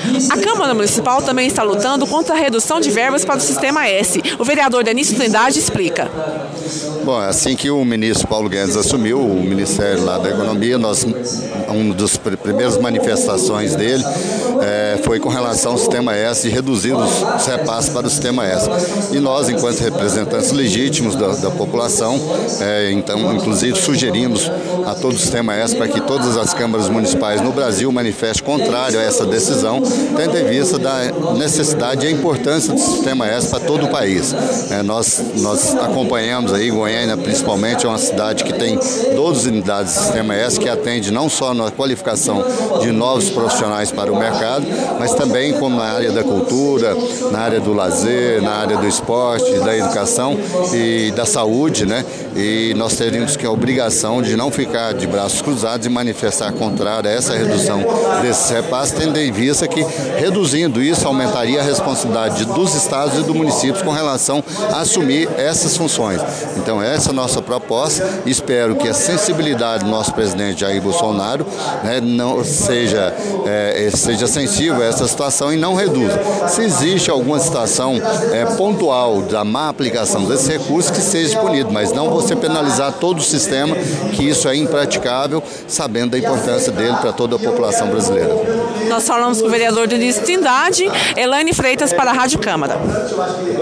A Câmara Municipal também está lutando contra a redução de verbas para o Sistema S. O vereador Denício Trindade explica. Bom, assim que o ministro Paulo Guedes assumiu o Ministério lá da Economia, uma das primeiras manifestações dele foi com relação ao Sistema S e reduzir os repasses para o Sistema S. E nós, enquanto representantes legítimos da população, então, inclusive, sugerimos a todo o Sistema S para que todas as câmaras municipais no Brasil manifestem contrário a essa decisão, tendo em vista da necessidade e a importância do Sistema S para todo o país. Nós acompanhamos aí, Goiânia principalmente, é uma cidade que tem 12 unidades do Sistema S, que atende não só na qualificação de novos profissionais para o mercado, mas também como na área da cultura, na área do lazer, na área do esporte, da educação e da saúde, né? E nós teríamos que a obrigação de não ficar de braços cruzados e manifestar contrário a essa redução desses repasses, tendo em vista que, reduzindo isso, aumentaria a responsabilidade dos estados e dos municípios com relação a assumir essas funções. Então, essa é a nossa proposta. Espero que a sensibilidade do nosso presidente Jair Bolsonaro, não seja sensível a essa situação e não reduza. Se existe alguma situação pontual da má aplicação desses recursos, que seja punido, mas não você penalizar todo o sistema, que isso é impraticável, sabendo da importância dele para toda a população brasileira. Nós falamos com o vereador Denício Trindade. Elaine Freitas para a Rádio Câmara.